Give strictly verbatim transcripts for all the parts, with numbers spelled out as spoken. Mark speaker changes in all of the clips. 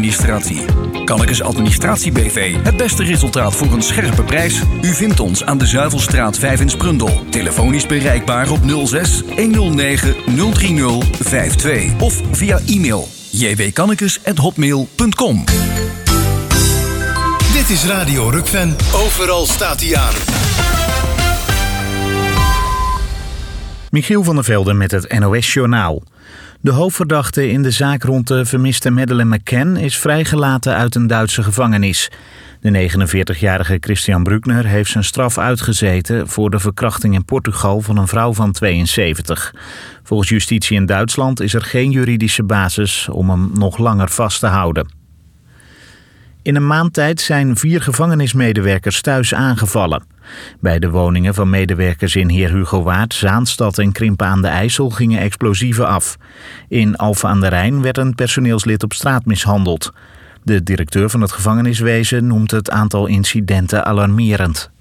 Speaker 1: Administratie. Kannekes Administratie B V. Het beste resultaat voor een scherpe prijs. U vindt ons aan de Zuivelstraat vijf in Sprundel. Telefonisch bereikbaar op nul zes honderdnegen nul drie nul vijf twee. Of via e-mail j w kannekes at hotmail punt com.
Speaker 2: Dit is Radio Rukven. Overal staat hij aan.
Speaker 3: Michiel van der Velde met het N O S-journaal. De hoofdverdachte in de zaak rond de vermiste Madeleine McCann is vrijgelaten uit een Duitse gevangenis. De negenenveertigjarige Christian Bruckner heeft zijn straf uitgezeten voor de verkrachting in Portugal van een vrouw van tweeënzeventig. Volgens justitie in Duitsland is er geen juridische basis om hem nog langer vast te houden. In een maand tijd zijn vier gevangenismedewerkers thuis aangevallen. Bij de woningen van medewerkers in Heer Hugo Waard, Zaanstad en Krimpen aan de IJssel gingen explosieven af. In Alphen aan de Rijn werd een personeelslid op straat mishandeld. De directeur van het gevangeniswezen noemt het aantal incidenten alarmerend.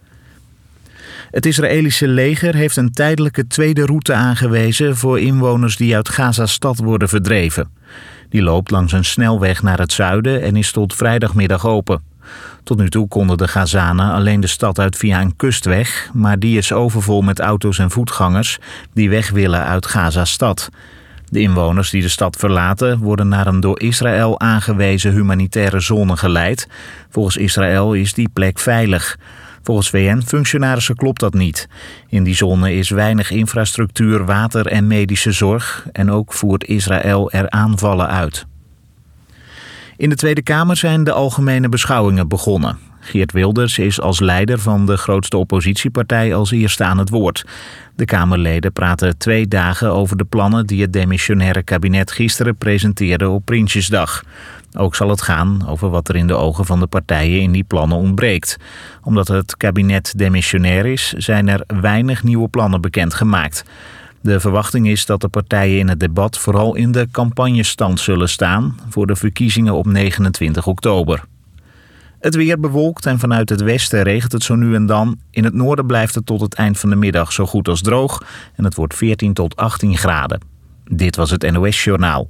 Speaker 3: Het Israëlische leger heeft een tijdelijke tweede route aangewezen voor inwoners die uit Gaza-stad worden verdreven. Die loopt langs een snelweg naar het zuiden en is tot vrijdagmiddag open. Tot nu toe konden de Gazanen alleen de stad uit via een kustweg, maar die is overvol met auto's en voetgangers die weg willen uit Gaza-stad. De inwoners die de stad verlaten worden naar een door Israël aangewezen humanitaire zone geleid. Volgens Israël is die plek veilig. Volgens V N-functionarissen klopt dat niet. In die zone is weinig infrastructuur, water en medische zorg en ook voert Israël er aanvallen uit. In de Tweede Kamer zijn de algemene beschouwingen begonnen. Geert Wilders is als leider van de grootste oppositiepartij als eerste aan het woord. De Kamerleden praten twee dagen over de plannen die het demissionaire kabinet gisteren presenteerde op Prinsjesdag. Ook zal het gaan over wat er in de ogen van de partijen in die plannen ontbreekt. Omdat het kabinet demissionair is, zijn er weinig nieuwe plannen bekendgemaakt. De verwachting is dat de partijen in het debat vooral in de campagnestand zullen staan voor de verkiezingen op negenentwintig oktober. Het weer bewolkt en vanuit het westen regent het zo nu en dan. In het noorden blijft het tot het eind van de middag zo goed als droog en het wordt veertien tot achttien graden. Dit was het N O S-journaal.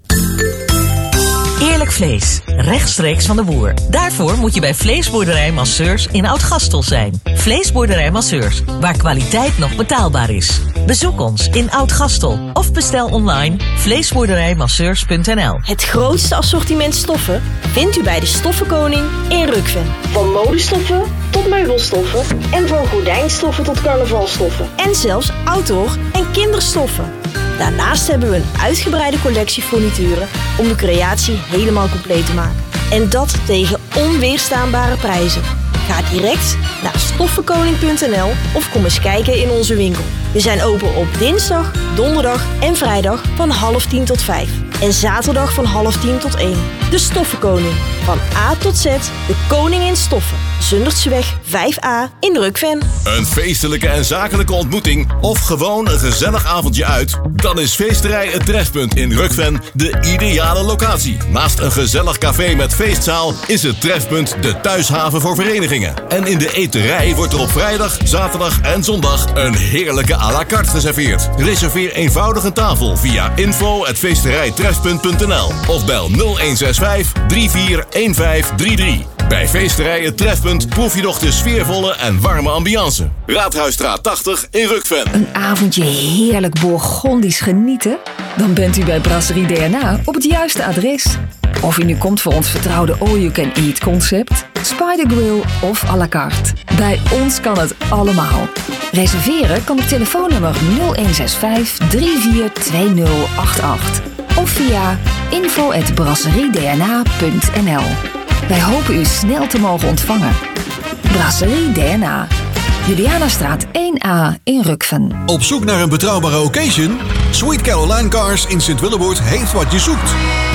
Speaker 4: Eerlijk vlees, rechtstreeks van de boer. Daarvoor moet je bij Vleesboerderij Masseurs in Oud-Gastel zijn. Vleesboerderij Masseurs, waar kwaliteit nog betaalbaar is. Bezoek ons in Oud-Gastel of bestel online vleesboerderijmasseurs punt n l.
Speaker 5: Het grootste assortiment stoffen vindt u bij de Stoffenkoning in Rukven. Van modestoffen tot meubelstoffen en van gordijnstoffen tot carnavalstoffen. En zelfs outdoor en kinderstoffen. Daarnaast hebben we een uitgebreide collectie furnituren om de creatie helemaal compleet te maken. En dat tegen onweerstaanbare prijzen. Ga direct naar stoffenkoning punt n l of kom eens kijken in onze winkel. We zijn open op dinsdag, donderdag en vrijdag van half tien tot vijf. En zaterdag van half tien tot één. De Stoffenkoning. Van A tot Z, de koning in stoffen. Zundertseweg vijf A in Rukven.
Speaker 2: Een feestelijke en zakelijke ontmoeting of gewoon een gezellig avondje uit? Dan is Feesterij Het Trefpunt in Rukven de ideale locatie. Naast een gezellig café met feestzaal is het Trefpunt de thuishaven voor verenigingen. En in de eterij wordt er op vrijdag, zaterdag en zondag een heerlijke à la carte geserveerd. Reserveer eenvoudig een tafel via info at feesterijtrefpunt punt n l of bel nul een zes vijf drie vier een vijf drie drie. Bij Feesterij Het Trefpunt proef je nog de sfeervolle en warme ambiance. Raadhuisstraat tachtig in Rukven.
Speaker 6: Een avondje heerlijk Bourgondisch genieten? Dan bent u bij Brasserie D N A op het juiste adres. Of u nu komt voor ons vertrouwde all-you-can-eat concept, Spider Grill of à la carte. Bij ons kan het allemaal. Reserveren kan op telefoonnummer nul een zes vijf drie vier twee nul acht acht of via info at brasserie d n a punt n l. Wij hopen u snel te mogen ontvangen. Brasserie D N A. Julianastraat één A in Rukven.
Speaker 7: Op zoek naar een betrouwbare occasion? Sweet Caroline Cars in Sint-Willeboord heeft wat je zoekt.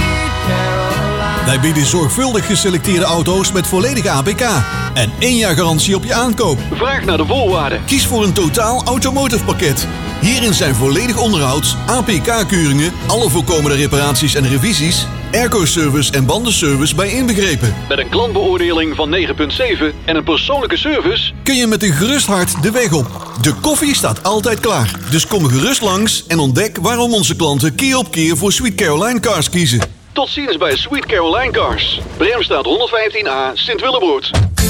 Speaker 7: Wij bieden zorgvuldig geselecteerde auto's met volledige A P K en één jaar garantie op je aankoop.
Speaker 8: Vraag naar de voorwaarden.
Speaker 7: Kies voor een totaal automotive pakket. Hierin zijn volledig onderhoud, A P K-keuringen, alle voorkomende reparaties en revisies, airco-service en bandenservice bij inbegrepen.
Speaker 8: Met een klantbeoordeling van negen komma zeven en een persoonlijke service
Speaker 7: kun je met een gerust hart de weg op. De koffie staat altijd klaar. Dus kom gerust langs en ontdek waarom onze klanten keer op keer voor Sweet Caroline Cars kiezen.
Speaker 8: Tot ziens bij Sweet Caroline Cars. Bremstraat honderdvijftien A, Sint-Willebroord.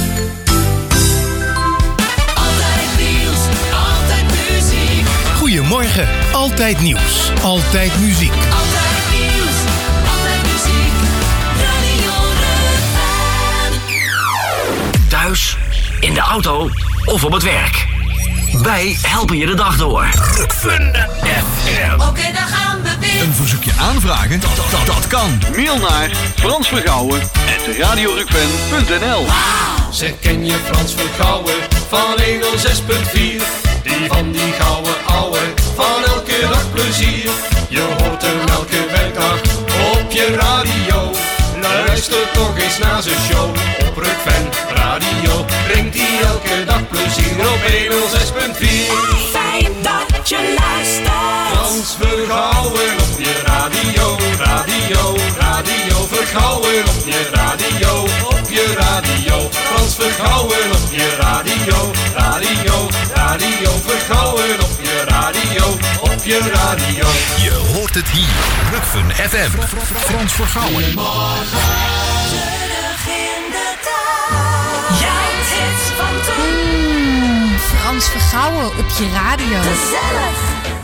Speaker 9: Altijd nieuws, altijd muziek.
Speaker 10: Goedemorgen, altijd nieuws, altijd muziek.
Speaker 9: Altijd nieuws, altijd muziek. Radio Rukven.
Speaker 11: Thuis, in de auto of op het werk. Wij helpen je de dag door. Rukven F M.
Speaker 9: Oké, okay, dan gaan we weer.
Speaker 7: Een verzoekje aanvragen? Dat, dat, dat kan.
Speaker 8: Mail naar Frans Vergouwen at radiorukven punt n l.
Speaker 12: Zeg, ken je Frans Vergouwen van honderdzes punt vier? Die van die gouden ouwe, van elke dag plezier. Je hoort hem elke werkdag op je radio. Luister toch eens naar zijn show op Rukven Radio. Brengt hij elke dag plezier op honderdzes punt vier.
Speaker 9: Fijn dat je luistert.
Speaker 12: Frans Vergouwen op je radio, radio, radio. Vergouwen op je radio, op je radio. Frans Vergouwen op je radio, radio, radio. Vergouwen op je radio, op je radio.
Speaker 10: Je hoort het hier, Rukven F M. Frans Vergouwen.
Speaker 9: Terug in de tijd. Jouw hits van toen.
Speaker 13: Frans Vergouwen op je radio.
Speaker 9: Gezellig.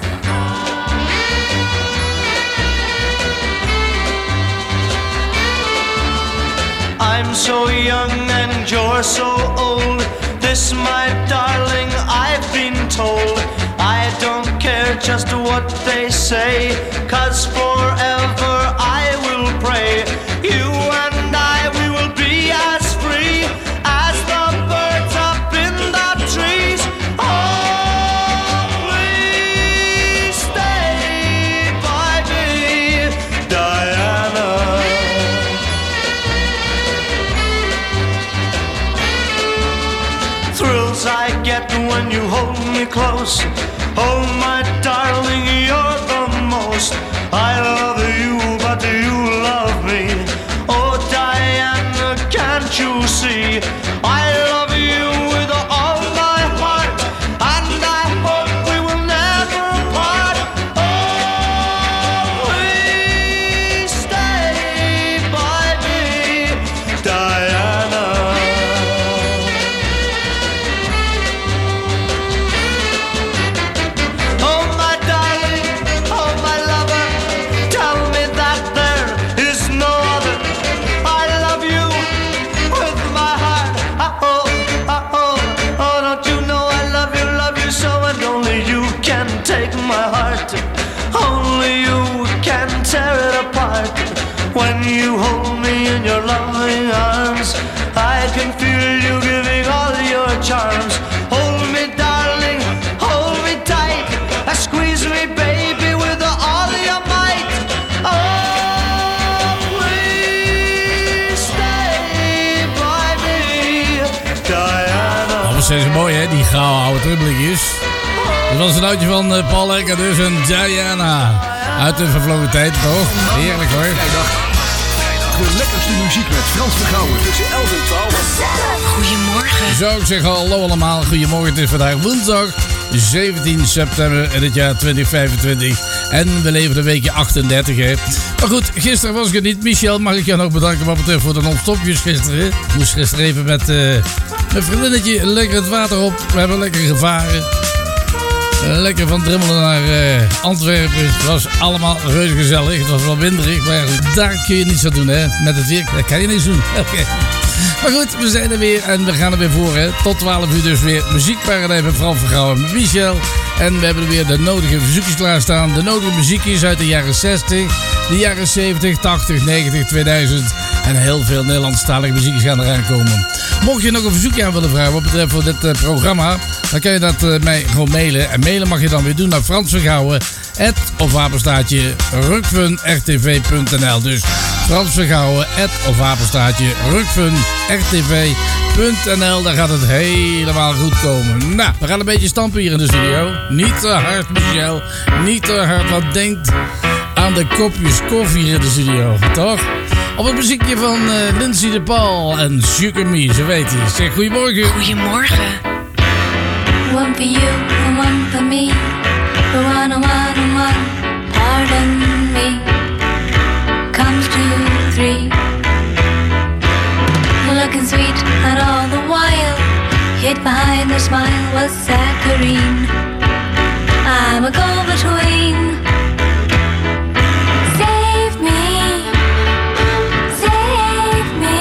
Speaker 14: I'm so young and you're so old. This, my darling, I've been told. I don't care just what they say, 'cause forever I will pray. You and I, we will be as free as the birds up in the trees. Oh, please stay by me, Diana. Thrills I get when you hold me close. Oh, my darling, you're the most. I love you, but you love me. Oh, Diana, can't you see? I love you with all my heart, and I hope we will never part. Oh, please stay by me, Diana. Oh, my darling, oh, my lover, tell me that there is no other. I love you with my heart. Oh, oh, oh, oh, don't you know I love you, love you so, and only you can take my heart. Only you can tear it apart. When you hold me in your loving arms, I can feel you giving all your charms. Hold me, darling, hold me tight. Squeeze me, baby, with all your might. Oh, please stay by me, Diana.
Speaker 15: Dat was steeds mooi, hè? Die gouden oude trubbelikjes. Dat was een oudje van uh, Paul Ecker, dus een Diana. Uit de vervlogen tijd, toch? Heerlijk, hoor.
Speaker 1: De lekkerste muziek met Frans Vergouwen tussen elf en twaalf.
Speaker 13: Goedemorgen.
Speaker 15: Zo, ik zeg hallo allemaal. Goedemorgen, het is vandaag woensdag zeventien september in het jaar twintig vijfentwintig. En we leven de weekje achtendertig, hè. Maar goed, gisteren was ik er niet. Michel, mag ik jou nog bedanken wat betreft voor de non-stopjes gisteren. Ik moest gisteren even met uh, mijn vriendinnetje lekker het water op. We hebben lekker gevaren. Lekker van Drimmelen naar uh, Antwerpen. Het was allemaal reuze gezellig. Het was wel winderig, maar daar kun je niets aan doen, hè. Met het weer, daar kan je niets doen. Okay. Maar goed, we zijn er weer en we gaan er weer voor, hè. Tot twaalf uur dus weer muziekparadijs met Frans Vergouwen met Michel. En we hebben er weer de nodige verzoekjes klaarstaan. De nodige muziekjes uit de jaren zestig, de jaren zeventig, tachtig, negentig, tweeduizend. En heel veel Nederlandstalige muziekjes gaan eraan komen. Mocht je nog een verzoekje aan willen vragen wat betreft voor dit uh, programma, dan kan je dat uh, mij gewoon mailen. En mailen mag je dan weer doen naar Frans Vergouwen, at of wapenstaatje rukven r t v punt n l. Dus Frans Vergouwen, at of wapenstaatje rukven r t v punt n l. Daar gaat het helemaal goed komen. Nou, we gaan een beetje stampen hier in de studio. Niet te hard, Michel. Niet te hard, want denkt aan de kopjes koffie hier in de studio, toch? Op het muziekje van uh, Lindsay de Paul en Sugar Me, zo weet hij. Zeg goedemorgen.
Speaker 13: Goedemorgen.
Speaker 16: One for you and one for me. The one and one and one. Pardon me. Comes to three. Looking sweet and all the while, hid behind her smile was saccharine. I'm a go-between. Save me, save me,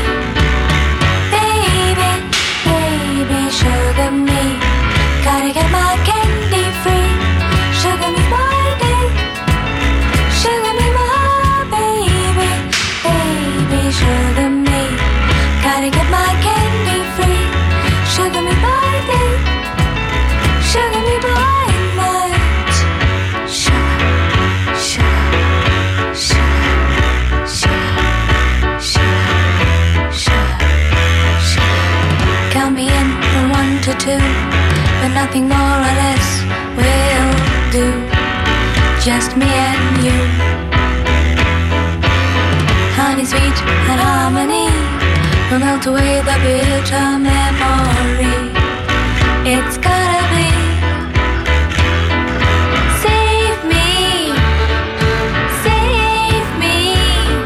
Speaker 16: baby, baby, sugar me. Gotta get my candy free. Sugar me my day, sugar me my baby, baby, sugar me. Gotta get my candy free. Sugar me by day, sugar me by night. Sugar, sugar, sugar, sugar, sugar, sugar, sugar. Count me in from one to two, but nothing more or less will do. Just me and you. Honey, sweet and harmony will melt away the bitter memory. It's gotta be. Save me, save me,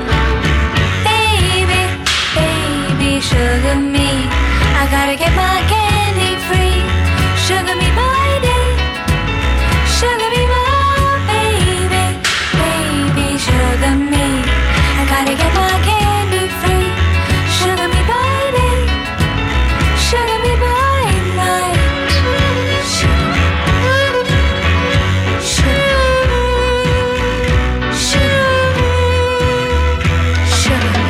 Speaker 16: baby, baby, sugar me. I gotta get my candy free. Sugar me by day, sugar me my baby, baby, sugar me. I gotta get my candy free. Sugar me by day, sugar me by night. Sugar, sugar, sugar, sugar.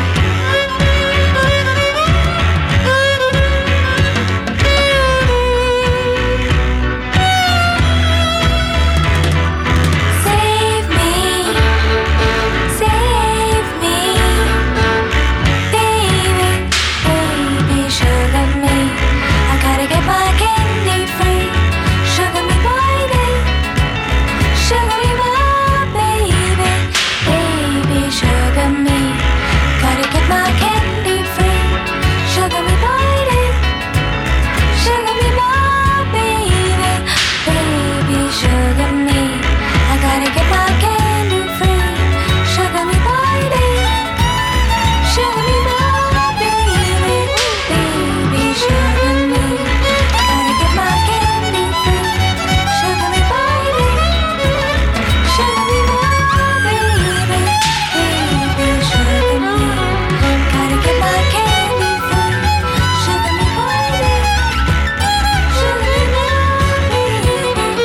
Speaker 16: Save me, save me, baby, baby, sugar me. I gotta get my candy free. Sugar me by day, sugar me my baby, baby, sugar me. Gotta get my candy free. Sugar me by day, sugar me my baby, baby, sugar me. I gotta get my candy free. Sugar me by day, sugar me my baby, baby, sugar me. Gotta get my candy free. Sugar me by day, sugar me my baby, baby, sugar me. Gotta get my candy free. Sugar me by day, sugar me my baby.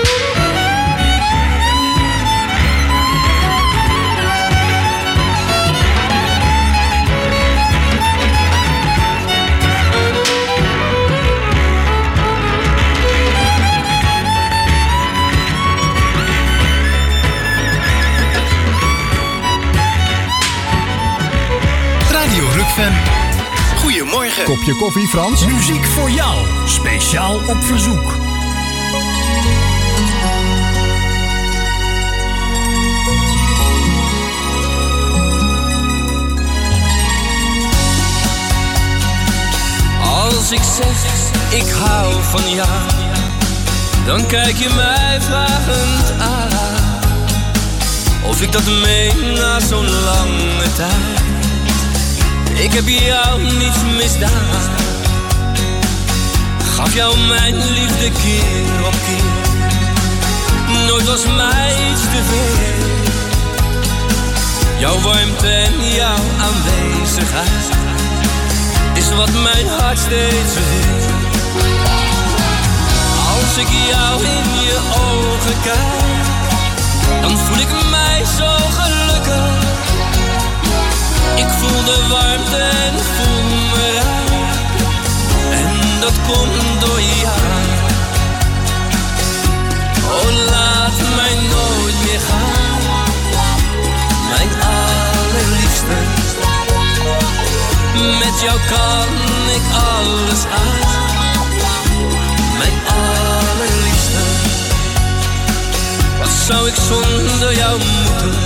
Speaker 10: Radio Rukfem. Goedemorgen.
Speaker 17: Kopje koffie, Frans?
Speaker 10: Muziek voor jou. Speciaal op verzoek.
Speaker 18: Als ik zeg, ik hou van jou, dan kijk je mij vragend aan. Of ik dat meen na zo'n lange tijd. Ik heb jou niets misdaan. Gaf jou mijn liefde keer op keer. Nooit was mij iets te veel. Jouw warmte en jouw aanwezigheid is wat mijn hart steeds wil. Als ik jou in je ogen kijk, dan voel ik mij zo gelukkig. Ik voel de warmte en voel me raar. En dat komt door jou. Oh, laat mij nooit meer gaan. Mijn allerliefste. Met jou kan ik alles aan. Mijn allerliefste. Wat zou ik zonder jou moeten?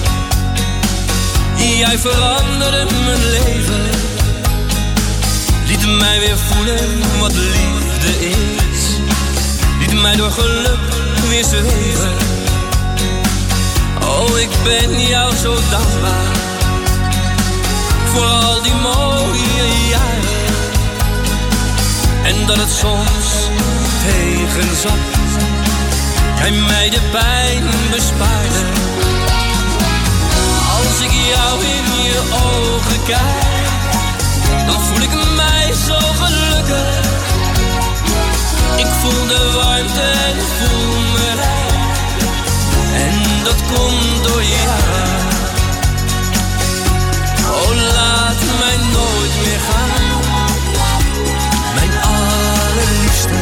Speaker 18: Jij veranderde mijn leven. Liet mij weer voelen wat liefde is. Liet mij door geluk weer zweven. Oh, ik ben jou zo dankbaar. voor al die mooie jaren. En dat het soms tegen zat, jij mij de pijn bespaarde. Als ik jou in je ogen kijk, dan voel ik mij zo gelukkig. Ik voel de warmte en voel me rijk. En dat komt door jou. Oh, laat mij nooit meer gaan, mijn allerliefste.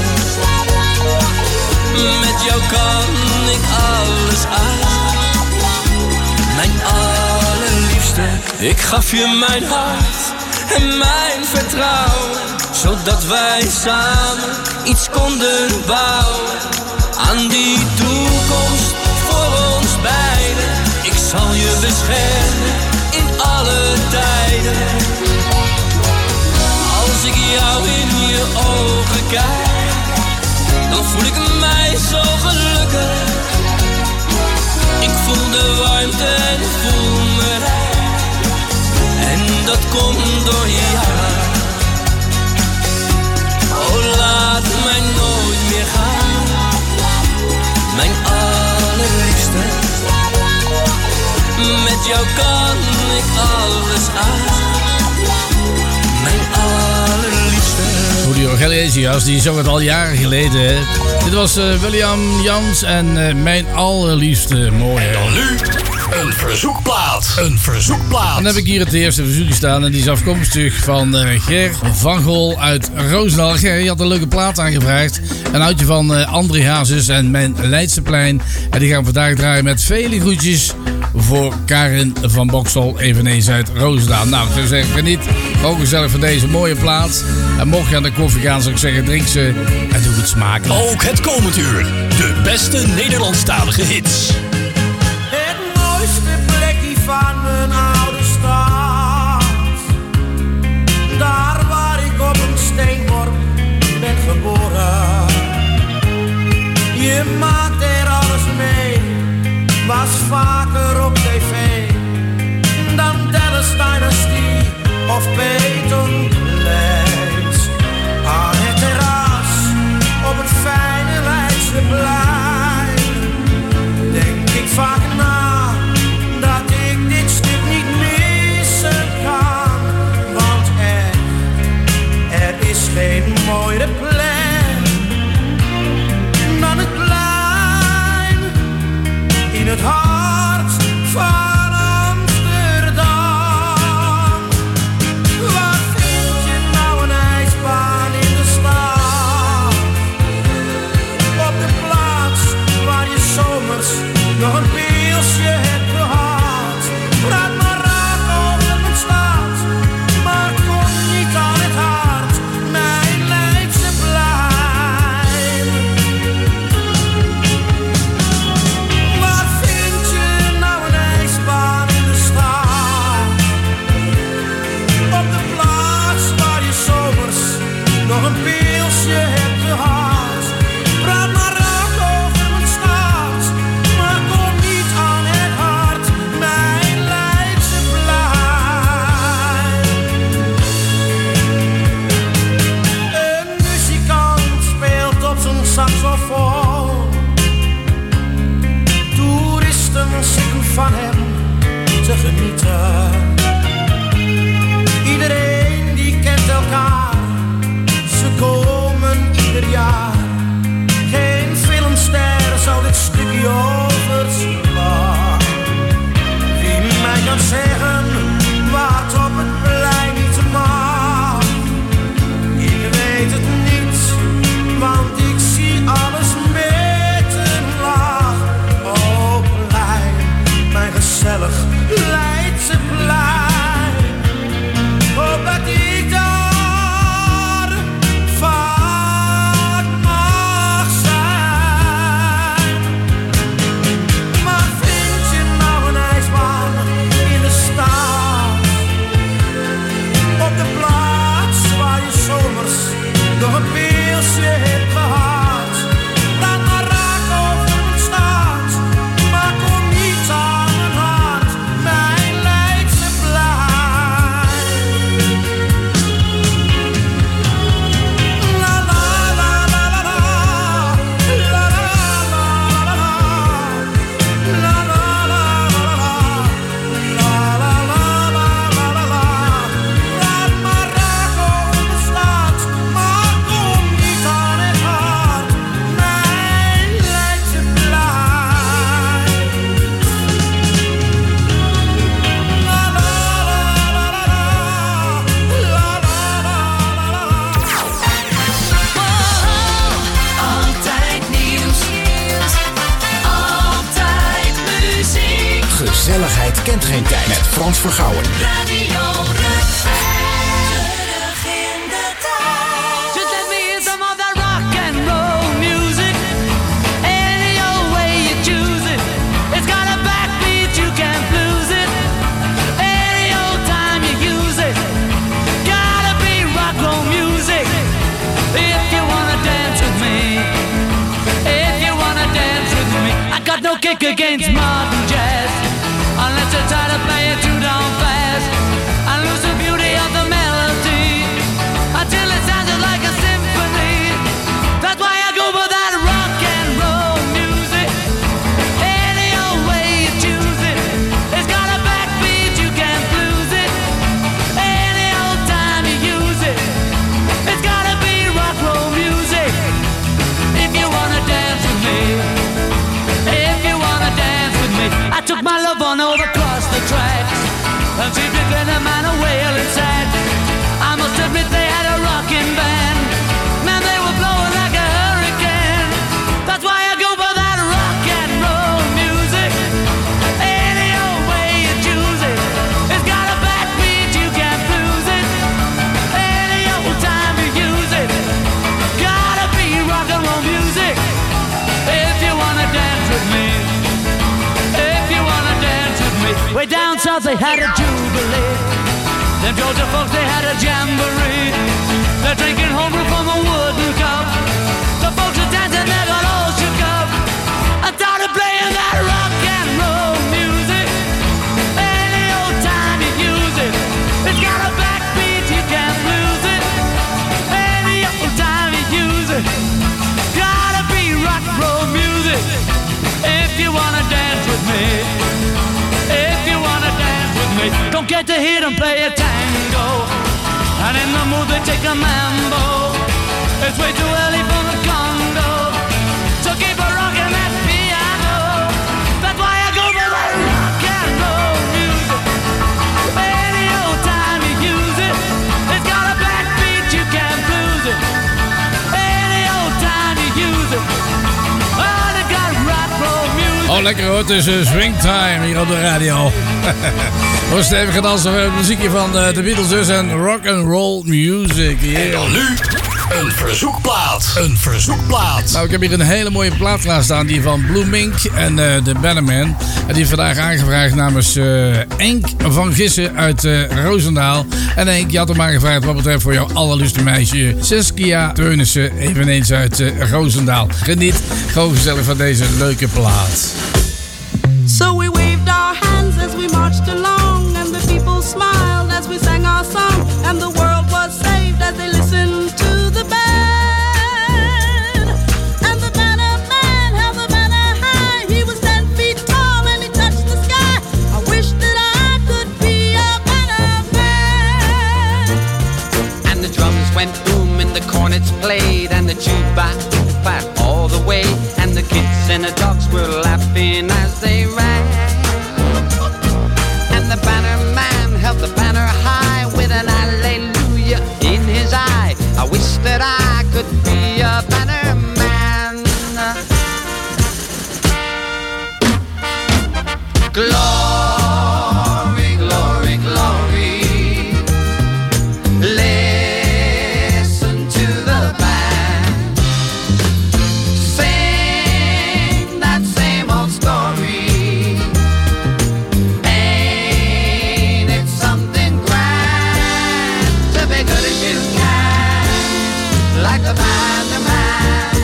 Speaker 18: Met jou kan ik alles aan, mijn allerliefste. Ik gaf je mijn hart en mijn vertrouwen, zodat wij samen iets konden bouwen. Aan die toekomst voor ons beiden. Ik zal je beschermen in alle tijden. Als ik jou in je ogen kijk, dan voel ik mij zo gelukkig. Ik voel de warmte en voel me rijk. En dat komt door jou. Oh, laat mij nooit meer gaan, mijn allerliefste. Met jou kan ik alles aan, mijn allerliefste.
Speaker 15: Julio Iglesias, die zong het al jaren geleden. Hè? Dit was uh, William Jans en uh, mijn allerliefste mooie.
Speaker 10: En nu een verzoekplaat. Een verzoekplaat.
Speaker 15: Dan heb ik hier het eerste verzoekje staan en die is afkomstig van uh, Ger van Gol uit Roosendaal. Ger, je had een leuke plaat aangevraagd. Een oudje van uh, André Hazes en Mijn Leidseplein. En die gaan we vandaag draaien met vele groetjes voor Karin van Boksel, eveneens uit Roosendaal. Nou, ik zou zeggen, geniet ook gezellig van deze mooie plaat. En mocht je aan de koffie gaan, zou ik zeggen, drink ze en doe het smakelijk.
Speaker 10: Ook het komend uur, de beste Nederlandstalige hits.
Speaker 14: Het mooiste plekje van mijn oude stad. Daar waar ik op een steenworp ben geboren. Je maakt er alles mee, was vaker op tv dan Dallas Dynasty of Peyton Place. Aan het terras op het fijne Leidseplein, denk
Speaker 7: kent geen tijd. Met Frans Vergouwen.
Speaker 9: Radio terug in de tijd.
Speaker 14: Just let me hear some of that rock and roll music. Any old way you choose it. It's got a backbeat, you can't lose it. Any old time you use it. Gotta be rock roll music. If you wanna dance with me. If you wanna dance with me. I got no kick against modern jazz. Unless you try to play it too down fast and lose the beauty of the melody until it sounded like a symphony. That's why I go for that rock and roll music. Any old way you choose it. It's got a backbeat, you can't lose it. Any old time you use it. It's gotta be rock roll music. If you wanna dance with me. If you wanna dance with me. I took my love on over across the tracks and she did get a man a wailing sad. I must admit they had a rocking band. Man, they were blowing like a hurricane. That's why I go for that rock and roll music. Any old way you choose it. It's got a backbeat, you can't lose it. Any old time you use it. Gotta be rock and roll music. If you wanna dance with me. If you wanna dance with me. Way down south they had a jubilee. Them Georgia folks they had a jamboree. They're drinking homebrew from a wooden cup. The folks are dancing, they got all shook up. I started playing that rock and roll music. Any old time you use it. It's got a backbeat, you can't lose it. Any old time you use it. Gotta be rock and roll music. If you wanna dance with me. If you wanna dance with me. Don't get to hear them play a tango. And in the mood they take a mambo. It's way too early for the Congo. So keep a rockin' that piano. That's why I go for that rock and roll music. Any old time you use it. It's got a backbeat, you can't lose it. Any old time you use it. Oh, they got rock roll music.
Speaker 15: Oh, lekker hoor. Het is uh, swingtime hier op de radio. We stevig gedansen met het muziekje van uh, de Beatles dus en rock and roll music. Yeah.
Speaker 10: En dan nu een verzoekplaat. Een verzoekplaat.
Speaker 15: Nou, ik heb hier een hele mooie plaat klaarstaan. Die van Blue Mink en uh, de Bannerman. En die vandaag aangevraagd namens uh, Enk van Gissen uit uh, Roosendaal. En Enk, je had hem aangevraagd wat betreft voor jouw allerliefste meisje Saskia Teunissen, eveneens uit uh, Roosendaal. Geniet gewoon gezellig van deze leuke plaat.
Speaker 17: So we waved our hands as we marched along, and the people smiled as we sang our song, and the world was saved as they listened to the band. And the banner man held the banner high, he was ten feet tall and he touched the sky. I wish that I could be a banner man.
Speaker 19: And the drums went boom and the cornets played, and the jukebox played all the way, and the kids and the dogs were laughing as they ran. And the banner man held the banner high with an hallelujah in his eye. I wish that I could be a banner man. Glory, glory, glory. Listen to the band. Sing that same old story. Ain't it something grand to be good as you can, like the banner man.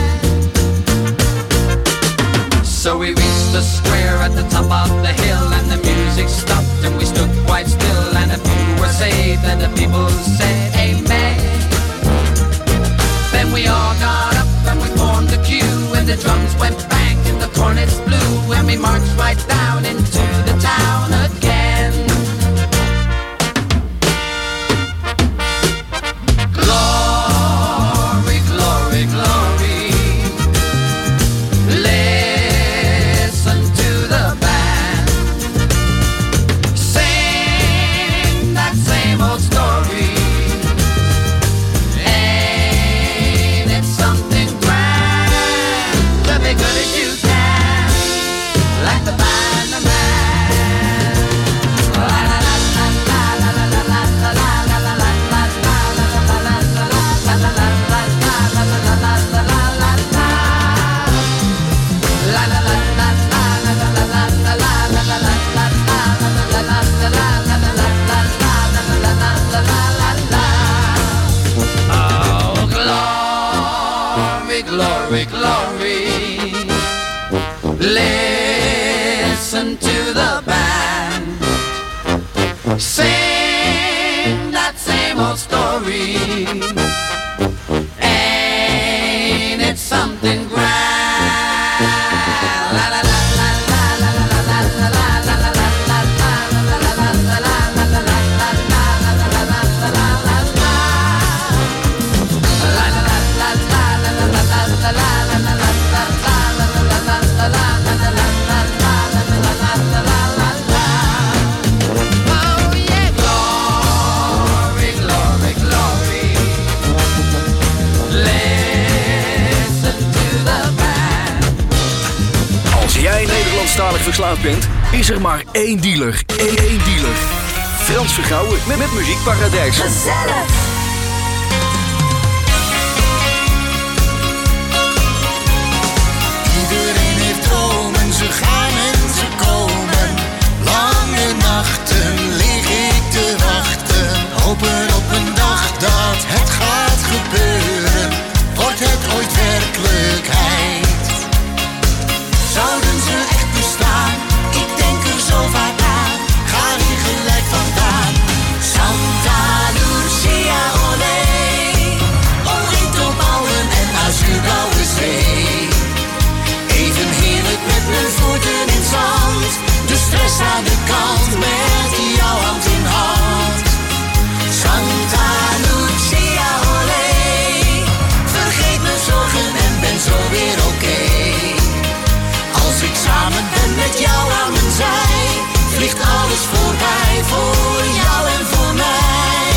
Speaker 19: So we reached the square at the top of the hill, and the music stopped and we stood quite still, and a few were saved and the people said amen. Then we all got up and we formed the queue, and the drums went bang and the cornets blew, and we marched right down into the town again. Glory, glory, glory. Listen to the band. Sing that same old story. Ain't it something grand to be good as you can, like the band. glory, glory. Listen to the band sing that same old story. Ain't it something grand? La la la la la la la la la la la la la
Speaker 1: Nederlandstalig verslaafd bent, is er maar één dealer. Eén dealer. Frans Vergouwen met, met Muziekparadijs.
Speaker 9: Gezellig!
Speaker 20: Iedereen heeft dromen, ze gaan en ze komen. Lange nachten lig ik te wachten. Hopen op een dag dat het gaat gebeuren. Wordt het ooit werkelijkheid? Zouden ze echt bestaan? Ik denk er zo vaak aan. Ga hier gelijk vandaan. Santa Lucia, olé. Omringd door bouwen en azuurblauwe zee. Even heerlijk met mijn voeten in zand. De stress aan de kant met jouw hand in hand. Santa Lucia, olé. Vergeet mijn zorgen en ben zo weer oké. Als ik samen ben met jou aan mijn zij, vliegt alles voorbij voor jou en voor mij.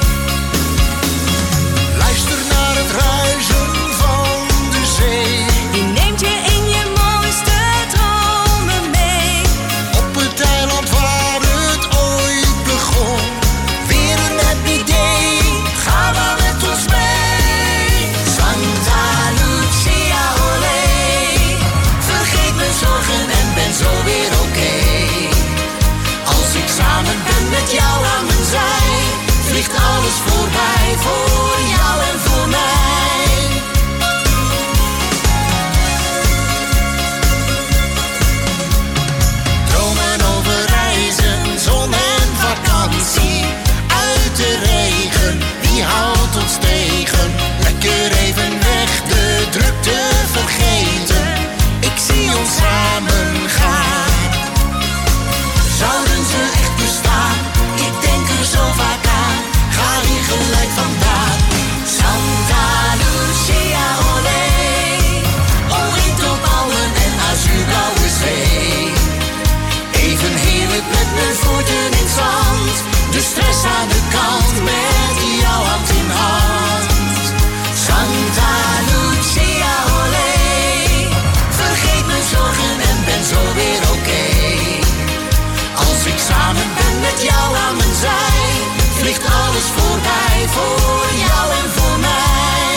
Speaker 20: Luister naar het ruisen van de zee.
Speaker 9: Die neemt je in je mooiste dromen mee.
Speaker 20: Op het eiland waar het ooit begon. Weer een net idee, ga maar met ons mee. Santa Lucia, olé. Vergeet mijn zorgen en ben zo weer oké. Als ik samen ben met jou aan mijn zij, vliegt alles voorbij voor jou en voor mij. Dromen over reizen, zon en vakantie. Uit de regen, wie houdt ons tegen? Lekker even weg, de drukte vergeten. Ik zie ons samen gaan. Zouden ze echt bestaan? Ik denk er zo vaak aan. Ga hier gelijk vandaan. Santa Lucia, olé. Omringd door bouwen en azuurblauwe zee. Even heerlijk met mijn voeten in zand. De stress aan de kant met jouw hand in hand. Santa Lucia, olé. Vergeet mijn zorgen en ben zo weer oké. Als ik samen ben met jou aan mijn zij, vliegt alles voorbij voor jou en voor mij.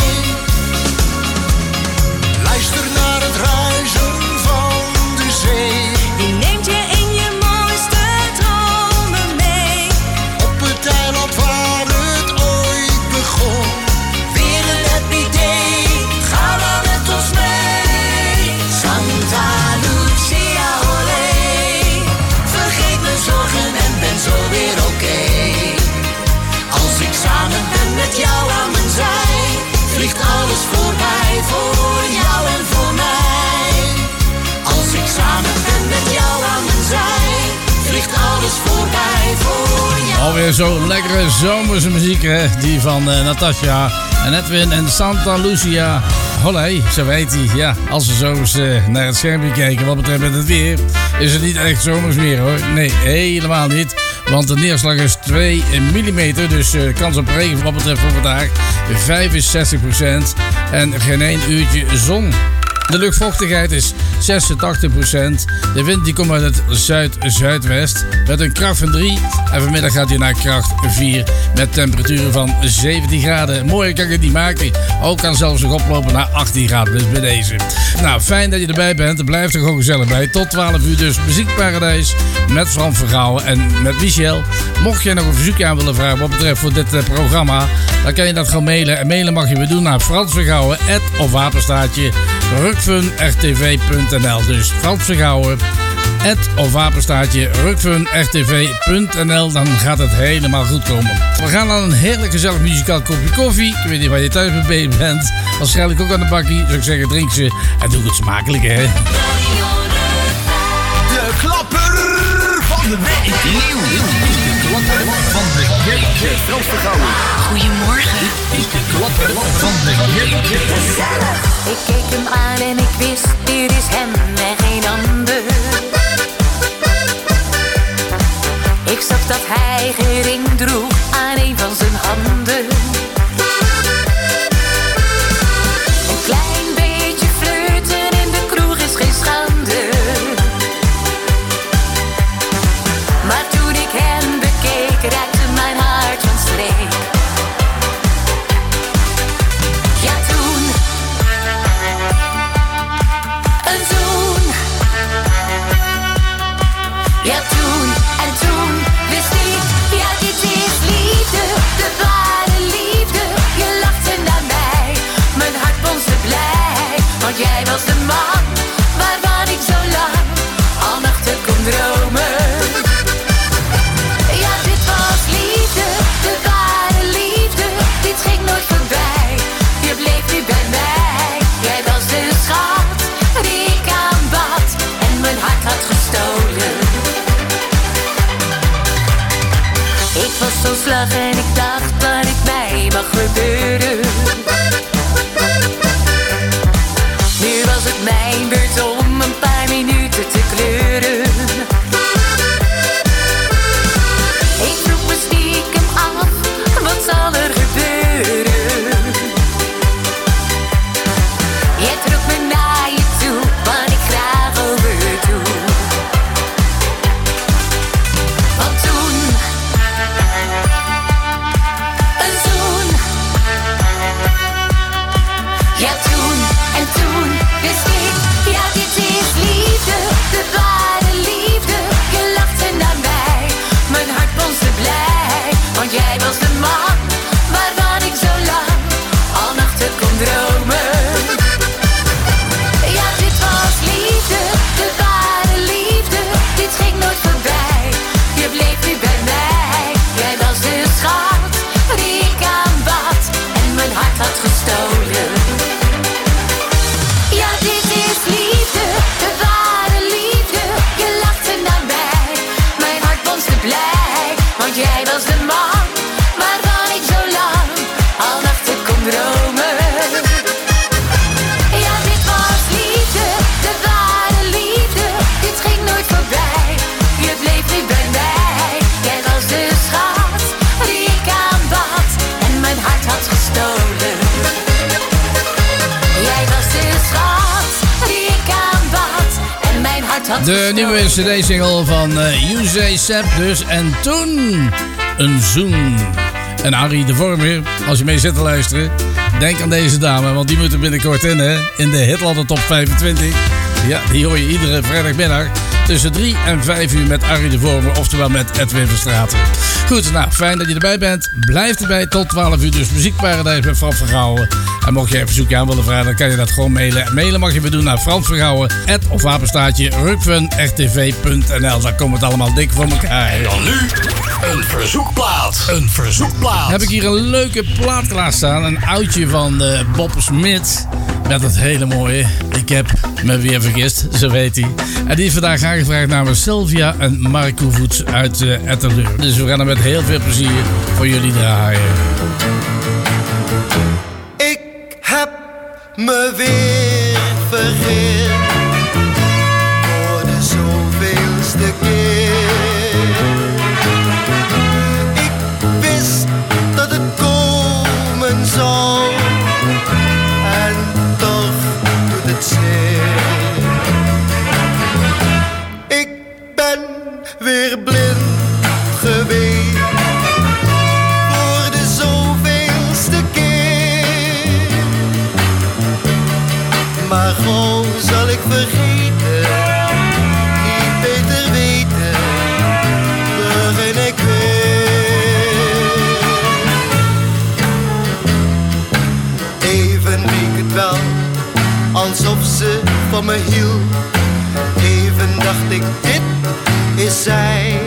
Speaker 20: Luister naar het ruisen van de zee.
Speaker 9: Die neemt je in je mooiste dromen mee.
Speaker 20: Op het eiland waar het ooit begon. Weer een net idee, ga maar met ons mee. Santa Lucia, olé. Vergeet mijn zorgen en ben zo weer oké. Als ik samen ben met jou aan mijn zij, vliegt alles voorbij voor jou en voor mij. Als ik samen ben met jou aan mijn zij, vliegt alles voorbij voor jou.
Speaker 15: Alweer zo lekkere zomerse muziek, hè? Die van uh, Natasja en Edwin en Santa Lucia. Olé, zo weet hij. Ja, als we zo eens uh, naar het schermpje kijken wat betreft het weer, is het niet echt zomers meer, hoor. Nee, helemaal niet. Want de neerslag is twee millimeter, dus uh, kans op regen wat betreft voor vandaag vijfenzestig procent en geen één uurtje zon. De luchtvochtigheid is zesentachtig procent. De wind die komt uit het zuid-zuidwest met een kracht van drie. En vanmiddag gaat hij naar kracht vier met temperaturen van zeventien graden. Mooier kan ik het niet maken. Ook kan zelfs nog oplopen naar achttien graden. Dus bij deze. Nou, fijn dat je erbij bent. Er blijft er gewoon gezellig bij. Tot twaalf uur dus Muziekparadijs met Frans Vergouwen en met Michel. Mocht jij nog een verzoekje aan willen vragen wat betreft voor dit uh, programma, dan kan je dat gewoon mailen. En mailen mag je weer doen naar Frans Vergouwen, at of wapenstaartje rukfun r t v punt n l. Dus Frans Vergouwen, at of wapenstaartje rukfun r t v punt n l. Dan gaat het helemaal goed komen. We gaan aan een heerlijk gezellig muzikaal kopje koffie. Ik weet niet waar je thuis mee bezig bent. Waarschijnlijk ook aan de bakkie. Zou ik zeggen, drink ze en doe het smakelijk, hè.
Speaker 10: De klapper van de week. Nieuw. De klapper van de week. Frans Vergouwen.
Speaker 13: Goedemorgen.
Speaker 10: Dit is de klapper van de week.
Speaker 16: Gezellig. Ik keek hem aan en ik wist, dit is hem en geen ander. Ik zag dat hij geen ring droeg aan een van zijn handen. Een klein beetje flirten in de kroeg is geen schande. Maar toen ik hem bekeek, raakte mijn hart van streek. Ja, toen een zoen. Ja, toen en toen wist ik, ja, dit is liefde, de ware liefde. Je lachte naar mij, mijn hart bonste blij, want jij was de man waarvan ik zo lang al nachten kon dromen. Ja, dit was liefde, de ware liefde, dit ging nooit voorbij. Je bleef nu bij mij, jij was de schat die ik aanbad en mijn hart had gestolen. Ik was zo slag en ik dacht dat het mij mag gebeuren. Nu was het mijn beurt om een paar minuten te kleuren. Ik vroeg me stiekem af, wat zal er gebeuren? Jij trok me naar je toe, wat ik graag overdoe. Want toen een zoen. Ja, toen en toen wist ik, ja, dit is liefde, de ware liefde. Je lachte naar mij, mijn hart bonste blij, want jij was de man waarvan ik zo lang al nachten kon dromen. Ja, dit was liefde, de ware liefde, dit ging nooit voorbij. Je bleef nu bij mij, jij was de schat die ik aanbad en mijn hart had gestolen. Ja, dit is liefde, de ware liefde. Je lachte naar mij, mijn hart bonste blij, want jij was de man waarvan ik zo lang al nachten kon dromen. Ja, dit was liefde, de ware liefde, dit ging nooit voorbij. Je bleef nu bij mij, jij was de schat die ik aanbad en mijn hart had gestolen. Jij was de schat die ik aanbad en mijn hart had
Speaker 15: De nieuwe C D-single van uh, U J Sepp dus. En toen een zoen. En Arie de Vormer, als je mee zit te luisteren, denk aan deze dame, want die moet er binnenkort in, hè? In de Hitlander Top vijfentwintig. Ja, die hoor je iedere vrijdagmiddag tussen drie en vijf uur met Arie de Vormer, oftewel met Edwin Verstraeten. Goed, nou, fijn dat je erbij bent. Blijf erbij tot twaalf uur, dus Muziekparadijs met Frans Vergouwen. En mocht je even verzoekje aan willen vragen, dan kan je dat gewoon mailen. Mailen mag je weer doen naar Frans Vergouwen, at of wapenstaartje rukfun r t v punt n l. Dan komt het allemaal dik voor elkaar.
Speaker 10: En dan nu een verzoekplaat. Een verzoekplaat.
Speaker 15: Heb ik hier een leuke plaat klaarstaan. Een oudje van uh, Bob Smit. Met het hele mooie. Ik heb me weer vergist, zo weet hij. En die is vandaag aangevraagd namens Sylvia en Marco Voets uit uh, Etteleur. Dus we gaan er met heel veel plezier voor jullie draaien.
Speaker 14: Ik heb me weer vergist. Voor de zoveelste keer. Ik wist dat het komen zou. En toch doet het zeer. Ik ben weer blind geweest. Voor de zoveelste keer. Maar gewoon zal ik vergeten. Niet beter weten. Begin ik weer. van me hield. Even dacht ik, dit is zij.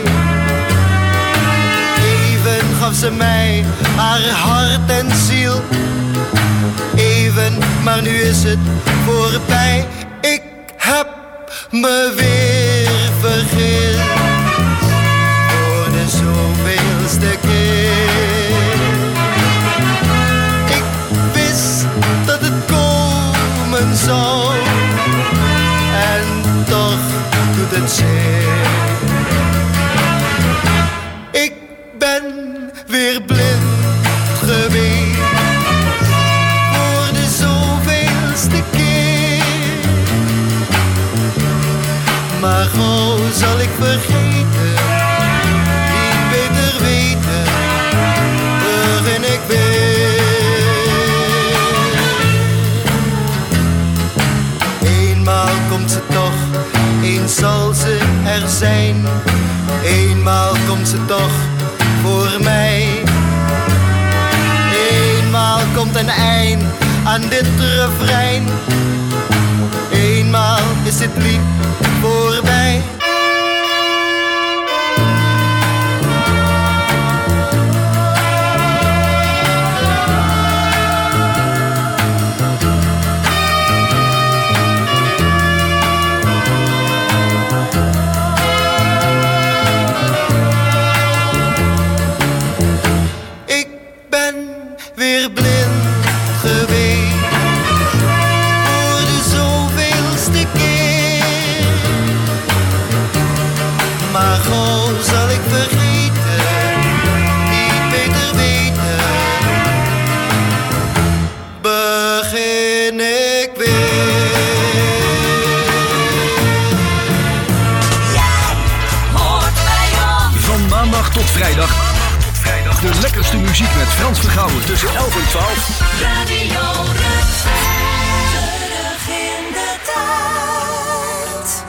Speaker 14: Even gaf ze mij haar hart en ziel. Even, maar nu is het voorbij. Ik heb me weer vergist. Voor de zoveelste keer. Ik wist dat het komen zou. En toch doet het zeer. Ik ben weer blind geweest. Voor de zoveelste keer. Maar gauw zal ik vergeten. Niet beter weten. Begin ik weer. Eenmaal komt ze toch. Eens zal ze er zijn. Eenmaal komt ze toch voor mij. Eenmaal komt een eind aan dit refrein. Eenmaal is dit lied voorbij. Weer blind geweest. Voor de zoveelste keer. Maar gauw zal ik vergeten. Niet beter weten. Begin ik weer.
Speaker 1: Jij hoort bij ons. Van maandag tot vrijdag. De lekkerste muziek met Frans Vergouwen tussen elf en twaalf.
Speaker 9: Radio Rukven, terug in de tijd.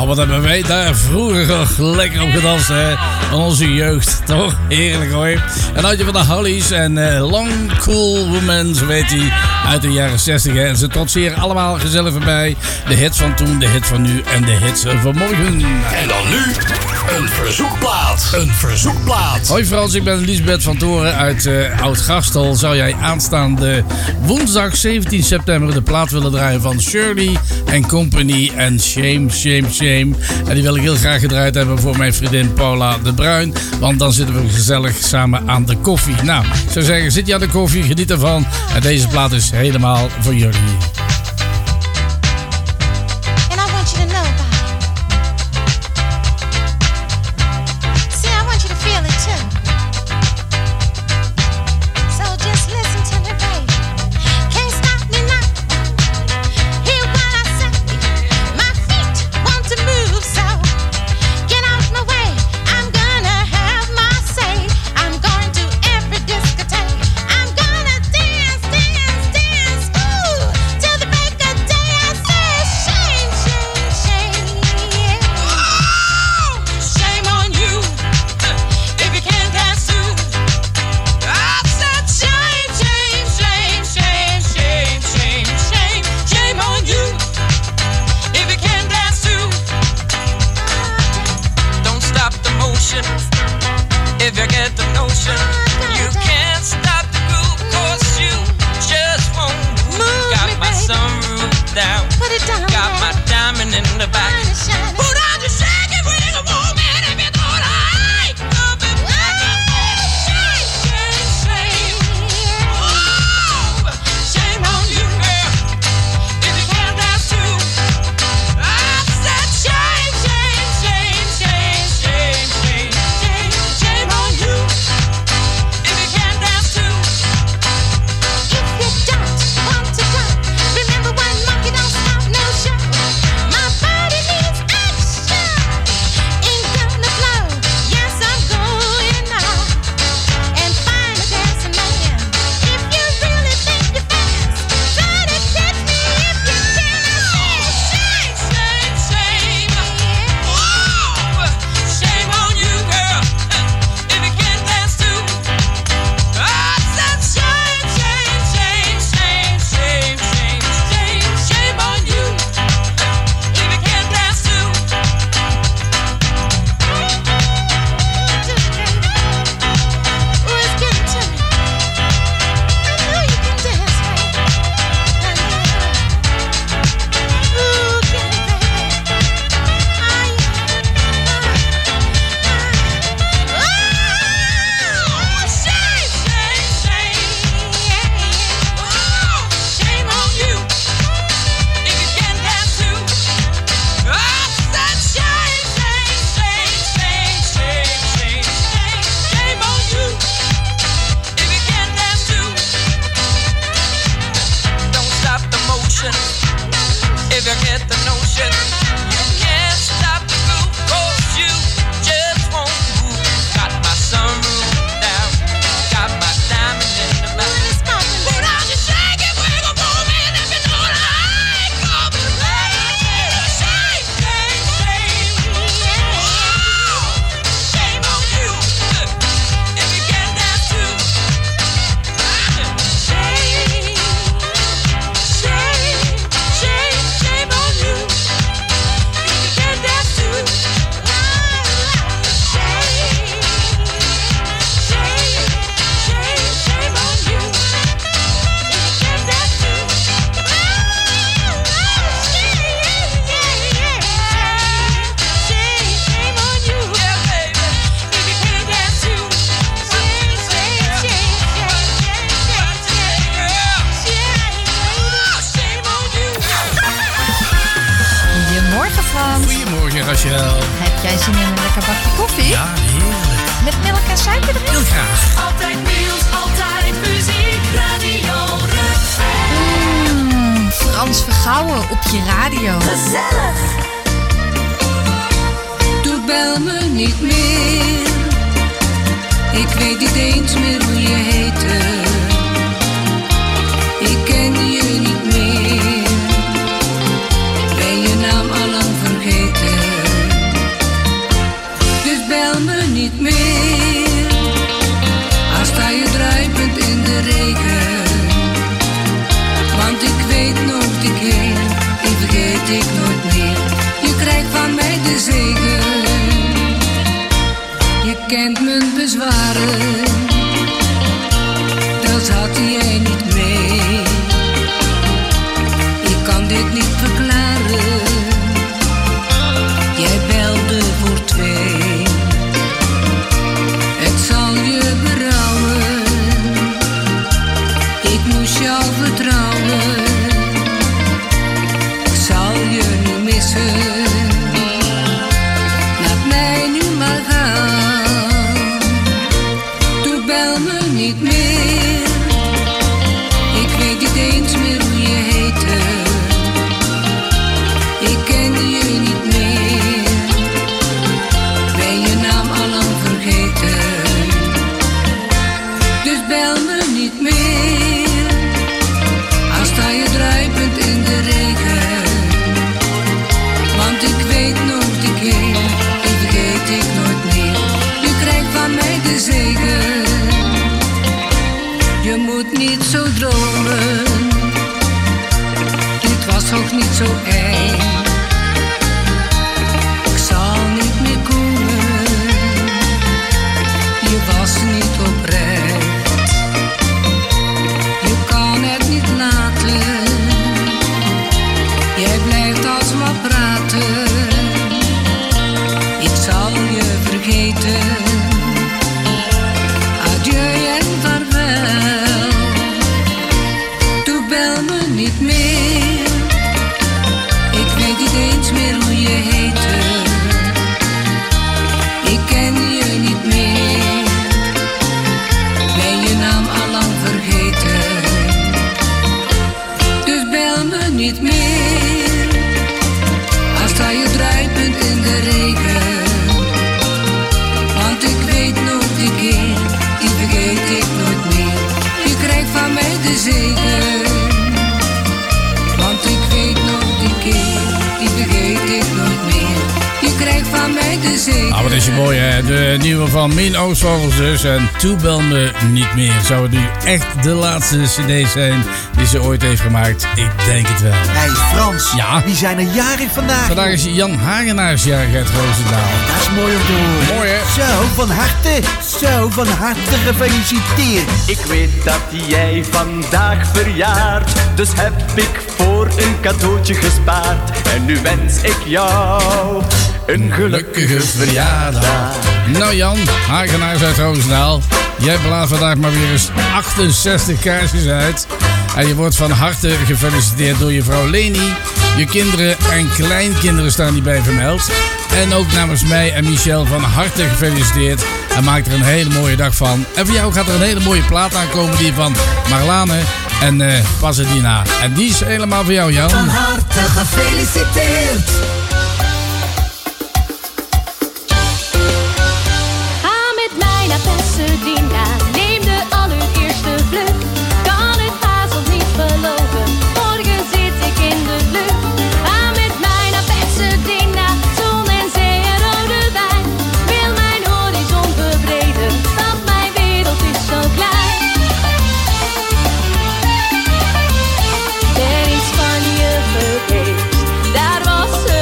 Speaker 15: wat hebben wij daar vroeger nog lekker op gedanst, hè? Van onze jeugd, toch? Heerlijk hoor. En had je van de Hollies en uh, Long Cool Woman, zo weet hij, uit de jaren zestig. Hè? En ze trotseren allemaal gezellig voorbij. De hits van toen, de hits van nu en de hits van morgen.
Speaker 10: En dan nu een verzoekplaat. Een verzoekplaat.
Speaker 15: Hoi Frans, ik ben Liesbeth van Toren uit uh, Oud-Gastel. Zou jij aanstaande woensdag zeventien september de plaat willen draaien van Shirley and Company en Shame, Shame, Shame. En die wil ik heel graag gedraaid hebben voor mijn vriendin Paula de Bruin. Want dan zitten we gezellig samen aan de koffie. Nou, ik zou zeggen, zit je aan de koffie, geniet ervan. En deze plaat is helemaal voor jullie. Rachel.
Speaker 13: Heb jij zin in een lekker bakje koffie?
Speaker 15: Ja, heerlijk.
Speaker 13: Met melk en suiker erin?
Speaker 15: Heel graag.
Speaker 9: Altijd nieuws, altijd muziek, Radio Rukven.
Speaker 13: Mm, Frans Vergouwen op je radio.
Speaker 9: Gezellig.
Speaker 21: Doe bel me niet meer. Ik weet niet eens meer hoe je heette. Ik ken je niet meer. Ben je naam al lang vergeten? vergeet ik nooit meer. Je krijgt van mij de zegen. Je kent mijn bezwaren. Dat had jij niet mee. Ik kan dit niet verklaren. Jij belde voor twee. Het zal je berouwen. Ik moest jou vertrouwen. Ik zal je nu missen. Laat mij nu maar gaan. Doe bel me niet meer. Ik weet niet eens meer hoe je heette. Ik ken je niet meer. Ben je naam allang vergeten. Dus bel me niet meer. Al sta je druipend in de regen. Want ik weet nog die keer. Die vergeet ik nooit meer. Je krijgt van mij de zegen. Je moet niet zo dromen. Dit was ook niet zo eng. Ik zal niet meer komen. Je was niet oprecht. Je kan het niet laten. Jij blijft alsmaar praten. Ik zal je vergeten. Adieu en vaarwel. Doe bel me niet meer. Ik weet niet eens meer hoe je heette. Ik ken je niet meer. Ben je naam allang vergeten. Dus bel me niet meer. Al sta je druipend in de regen. Want ik weet nog die keer. Die vergeet ik nooit meer. Je krijgt van mij de zegen. Want ik weet nog die keer. Die vergeet ik nooit meer. Je krijgt van mij de zegen.
Speaker 15: Ah, wat is je mooi, hè? De nieuwe van Min Oostvogels dus. En Toe bel me niet meer. Zou het nu echt de laatste cd zijn die ze ooit heeft gemaakt? Ik denk het wel.
Speaker 10: Hey Frans,
Speaker 15: ja?
Speaker 10: Wie zijn er jarig vandaag?
Speaker 15: Vandaag is Jan Hagenaars jarig uit Roosendaal.
Speaker 10: Dat is mooi om te horen.
Speaker 15: Mooi, hè?
Speaker 10: Zo, van harte, zo, van harte gefeliciteerd.
Speaker 3: Ik weet dat jij vandaag verjaart, dus heb ik voor een cadeautje gespaard. En nu wens ik jou een gelukkige verjaardag.
Speaker 15: Nou Jan, Hagenaars uit Roosendaal. Jij belaadt vandaag maar weer eens achtenzestig kaarsjes uit. En je wordt van harte gefeliciteerd door je vrouw Leni. Je kinderen en kleinkinderen staan hierbij vermeld. En ook namens mij en Michel van harte gefeliciteerd. En maak er een hele mooie dag van. En voor jou gaat er een hele mooie plaat aankomen, die van Marlane en uh, Pasadena. En die is helemaal voor jou, Jan.
Speaker 20: Van harte gefeliciteerd.
Speaker 16: Ga met mij naar Pasadena, neem de allereerste vlucht. Kan het haast nog niet geloven, morgen zit ik in de lucht. Ga met mij naar Pasadena, zon en zee en rode wijn. Wil mijn horizon verbreden, want mijn wereld is zo klein. Ben in Spanje geweest, daar was het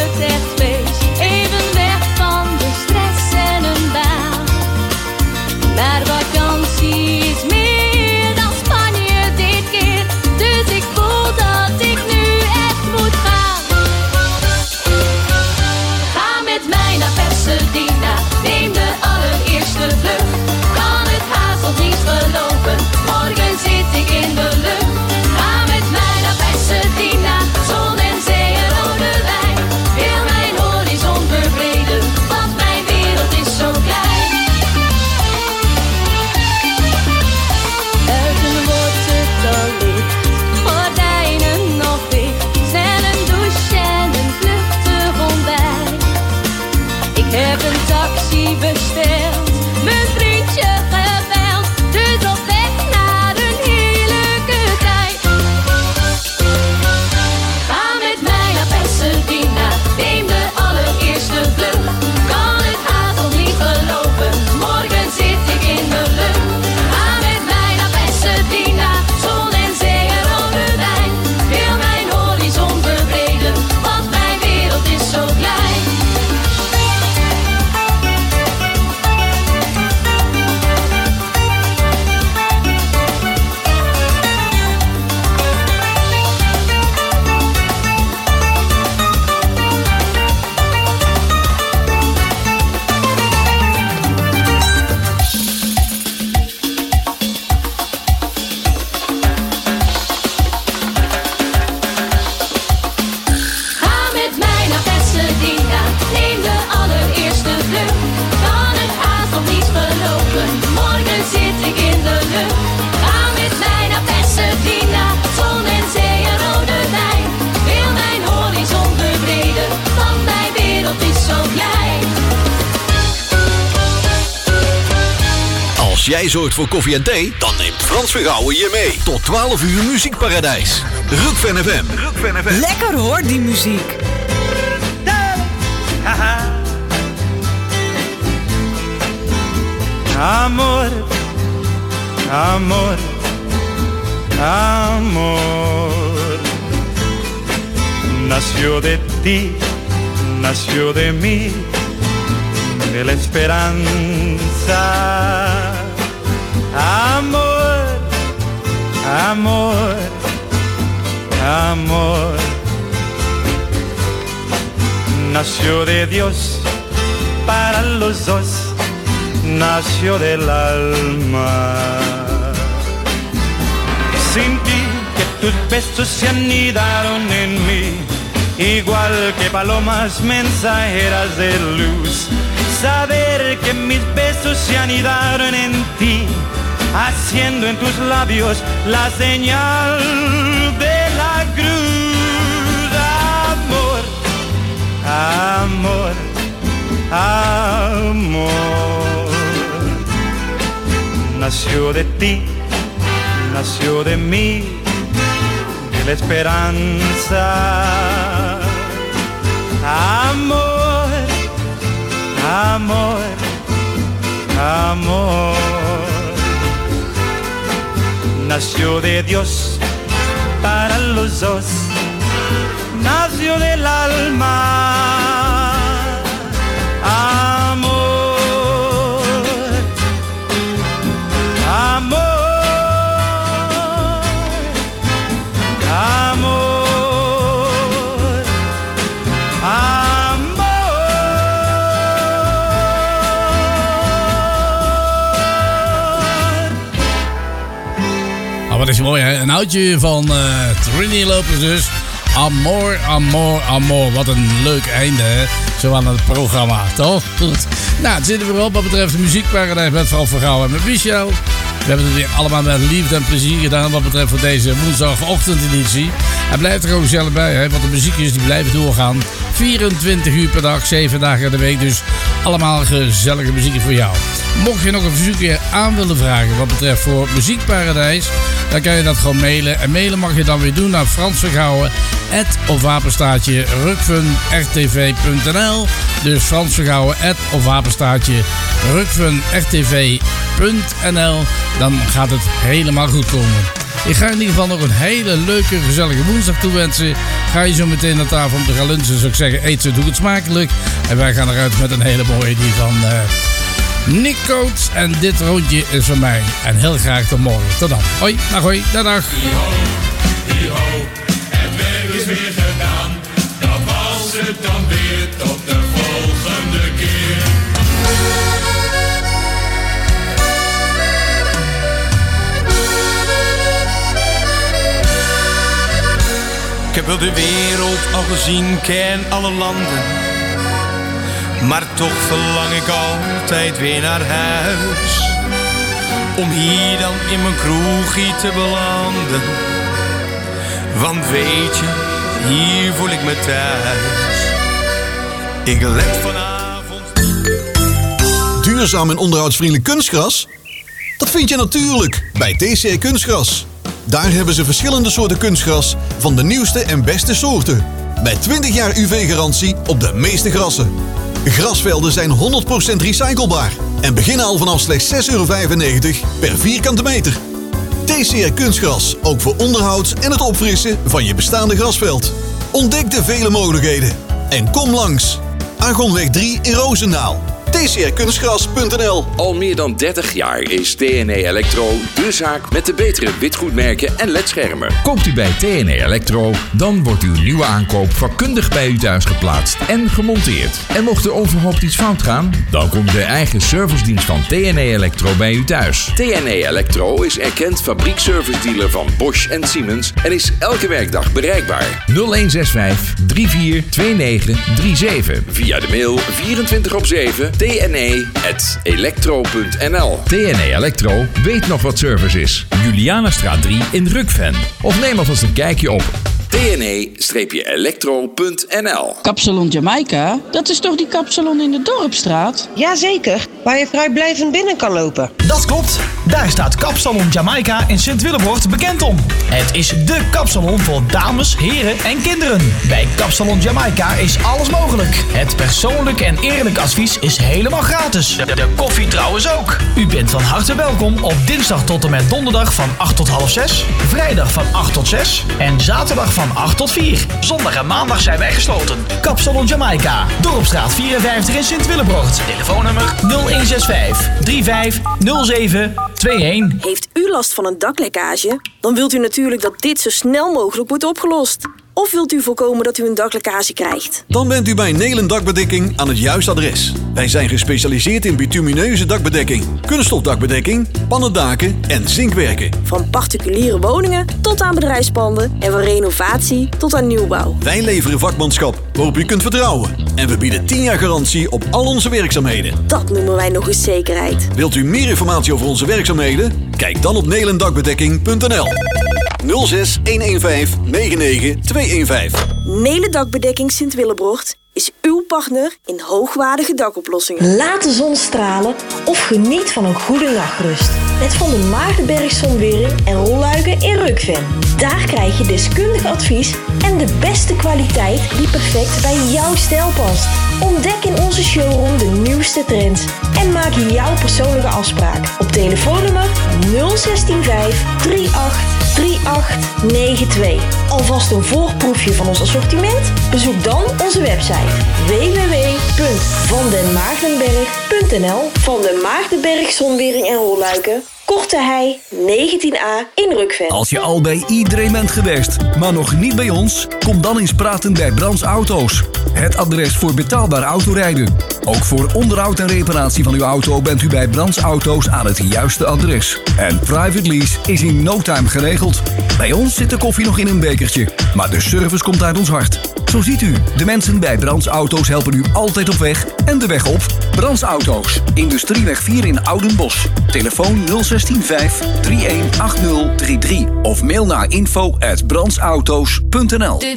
Speaker 7: Als jij zorgt voor koffie en thee, dan neemt Frans Vergouwen je mee. Tot twaalf uur muziekparadijs. Rookfan F M. Rookfan F M.
Speaker 4: Lekker hoor, die muziek.
Speaker 22: Amor, amor, amor. Nació de ti, nació de mí, de la esperanza. Amor, amor, amor. Nació de Dios para los dos, nació del alma. Sentí que tus besos se anidaron en mí, igual que palomas mensajeras de luz. Saber que mis besos se anidaron en ti, haciendo en tus labios la señal de la cruz. Amor, amor, amor. Nació de ti, nació de mí, de la esperanza. Amor, amor, amor. Nació de Dios para los dos, nació del alma. Amor, amor, amor, amor.
Speaker 15: Oh, wat is mooi, hè? Een oudje van uh, Trini Lopez dus. Amor, amor, amor. Wat een leuk einde, hè? Zo aan het programma, toch? Goed. Nou, het zitten we erop wat betreft de muziekparadijs met Frans Vergouwen en met Michel. We hebben het weer allemaal met liefde en plezier gedaan wat betreft voor deze woensdagochtendeditie. En blijf er gewoon gezellig bij, hè? Want de muziekjes die blijven doorgaan. vierentwintig uur per dag, zeven dagen in de week. Dus allemaal gezellige muziek voor jou. Mocht je nog een verzoekje aan willen vragen wat betreft voor Muziekparadijs, dan kan je dat gewoon mailen. En mailen mag je dan weer doen naar Frans Vergouwen at of wapenstaartje rukfun r t v punt n l. Dus Frans Vergouwen at of wapenstaartje rukfun r t v punt n l. Dan gaat het helemaal goed komen. Ik ga in ieder geval nog een hele leuke, gezellige woensdag toewensen. Ga je zo meteen naar tafel om te gaan lunchen, zou ik zeggen, eet zo, doe het smakelijk. En wij gaan eruit met een hele mooie die van uh, Nick Coates. En dit rondje is van mij. En heel graag tot morgen. Tot dan. Hoi, dag hoi, dag dag.
Speaker 12: Hi-ho, hi-ho, het werk is weer gedaan. Dat was het dan weer, tot de volgende keer.
Speaker 23: Ik heb wel de wereld al gezien, ken alle landen. Maar toch verlang ik altijd weer naar huis. Om hier dan in mijn kroegie te belanden. Want weet je, hier voel ik me thuis. Ik let vanavond.
Speaker 7: Duurzaam en onderhoudsvriendelijk kunstgras? Dat vind je natuurlijk bij T C R Kunstgras. Daar hebben ze verschillende soorten kunstgras van de nieuwste en beste soorten. Met twintig jaar U V-garantie op de meeste grassen. Grasvelden zijn honderd procent recyclebaar en beginnen al vanaf slechts zes euro vijfennegentig per vierkante meter. T C R Kunstgras, ook voor onderhoud en het opfrissen van je bestaande grasveld. Ontdek de vele mogelijkheden en kom langs. Argonweg drie in Roosendaal. T C R kunstgras punt n l.
Speaker 24: Al meer dan dertig jaar is T N E Electro de zaak met de betere witgoedmerken en ledschermen.
Speaker 25: Koopt u bij T N E Electro, dan wordt uw nieuwe aankoop vakkundig bij u thuis geplaatst en gemonteerd. En mocht er onverhoopt iets fout gaan, dan komt de eigen servicedienst van T N E Electro bij u thuis.
Speaker 24: T N E Electro is erkend fabriekservice dealer van Bosch en Siemens en is elke werkdag bereikbaar.
Speaker 25: nul een zes vijf drie vier twee negen drie zeven.
Speaker 24: Via de mail vierentwintig op zeven t n e at electro punt n l.
Speaker 25: T N E Electro weet nog wat service is. Julianastraat drie in Rukven. Of neem alvast een kijkje op T
Speaker 24: T N E elektro punt n l.
Speaker 2: Kapsalon Jamaica? Dat is toch die kapsalon in de Dorpstraat?
Speaker 4: Jazeker, waar je vrijblijvend binnen kan lopen.
Speaker 5: Dat klopt. Daar staat Kapsalon Jamaica in Sint-Willebord bekend om. Het is dé kapsalon voor dames, heren en kinderen. Bij Kapsalon Jamaica is alles mogelijk. Het persoonlijk en eerlijk advies is helemaal gratis. De, de koffie trouwens ook. U bent van harte welkom op dinsdag tot en met donderdag van acht tot half zes, vrijdag van acht tot zes en zaterdag van acht tot vier. Zondag en maandag zijn wij gesloten. Kapsalon Jamaica, Dorpstraat vierenvijftig in Sint-Willebord. Telefoonnummer nul een zes vijf drie vijf nul zeven twee een.
Speaker 6: Heeft u last van een daklekkage? Dan wilt u natuurlijk dat dit zo snel mogelijk wordt opgelost. Of wilt u voorkomen dat u een daklekkage krijgt?
Speaker 7: Dan bent u bij Nelen Dakbedekking aan het juiste adres. Wij zijn gespecialiseerd in bitumineuze dakbedekking, kunststofdakbedekking, pannendaken en zinkwerken.
Speaker 6: Van particuliere woningen tot aan bedrijfspanden en van renovatie tot aan nieuwbouw.
Speaker 7: Wij leveren vakmanschap waarop u kunt vertrouwen. En we bieden tien jaar garantie op al onze werkzaamheden.
Speaker 6: Dat noemen wij nog eens zekerheid.
Speaker 7: Wilt u meer informatie over onze werkzaamheden? Kijk dan op nelendakbedekking punt n l. nul zes een een vijf negen negen twee een vijf.
Speaker 6: Nelen Dakbedekking Sint-Willebord is uw partner in hoogwaardige dakoplossingen.
Speaker 11: Laat de zon stralen of geniet van een goede nachtrust. Met Van der Maagdenberg Zonwering en rolluiken in Rukven. Daar krijg je deskundig advies en de beste kwaliteit die perfect bij jouw stijl past. Ontdek in onze showroom de nieuwste trends en maak jouw persoonlijke afspraak op telefoonnummer nul een zes vijf drie acht drie acht negen twee. Alvast een voorproefje van ons assortiment? Bezoek dan onze website w w w punt van den maagdenberg punt n l. Van den Maagdenberg Zonwering en Rolluiken, Korte Hei negentien a in Rukven.
Speaker 1: Als je al bij iedereen bent geweest, maar nog niet bij ons, kom dan eens praten bij Brands Auto's. Het adres voor betaalbaar autorijden. Ook voor onderhoud en reparatie van uw auto bent u bij Brands Auto's aan het juiste adres. En private lease is in no time geregeld. Bij ons zit de koffie nog in een bekertje, maar de service komt uit ons hart. Zo ziet u, de mensen bij Brands Auto's helpen u altijd op weg en de weg op. Brands Auto's, Industrieweg vier in Oudenbosch. Telefoon nul een zes vijf drie een acht nul drie drie of mail naar info at brandsauto's punt n l.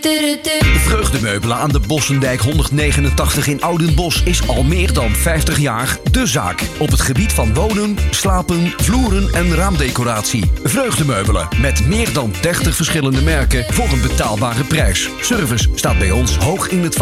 Speaker 1: Vreugdemeubelen aan de Bossendijk honderdnegenentachtig in Oudenbosch is al meer dan vijftig jaar de zaak op het gebied van wonen, slapen, vloeren en raamdecoratie. Vreugdemeubelen met meer dan dertig verschillende merken voor een betaalbare prijs. Service staat bij ons hoog in het